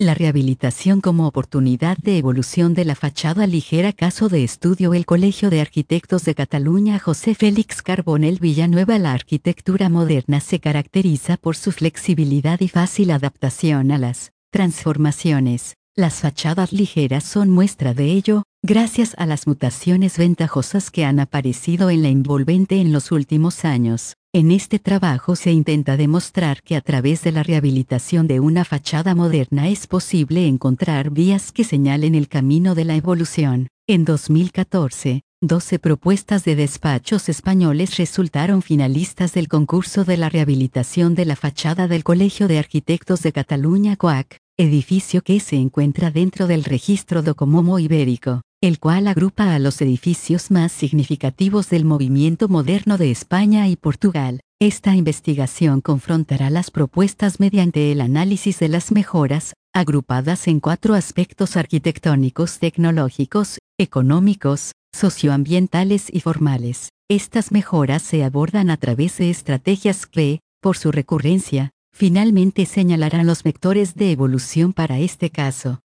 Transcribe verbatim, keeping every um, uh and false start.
La rehabilitación como oportunidad de evolución de la fachada ligera. Caso de estudio. El Colegio de Arquitectos de Cataluña. José Félix Carbonell Villanueva. La arquitectura moderna se caracteriza por su flexibilidad y fácil adaptación a las transformaciones. Las fachadas ligeras son muestra de ello, gracias a las mutaciones ventajosas que han aparecido en la envolvente en los últimos años. En este trabajo se intenta demostrar que a través de la rehabilitación de una fachada moderna es posible encontrar vías que señalen el camino de la evolución. En dos mil catorce, doce propuestas de despachos españoles resultaron finalistas del concurso de la rehabilitación de la fachada del Colegio de Arquitectos de Cataluña C O A C, edificio que se encuentra dentro del registro Docomomo Ibérico, el cual agrupa a los edificios más significativos del movimiento moderno de España y Portugal. Esta investigación confrontará las propuestas mediante el análisis de las mejoras, agrupadas en cuatro aspectos: arquitectónicos, tecnológicos, económicos, socioambientales y formales. Estas mejoras se abordan a través de estrategias que, por su recurrencia, finalmente señalarán los vectores de evolución para este caso.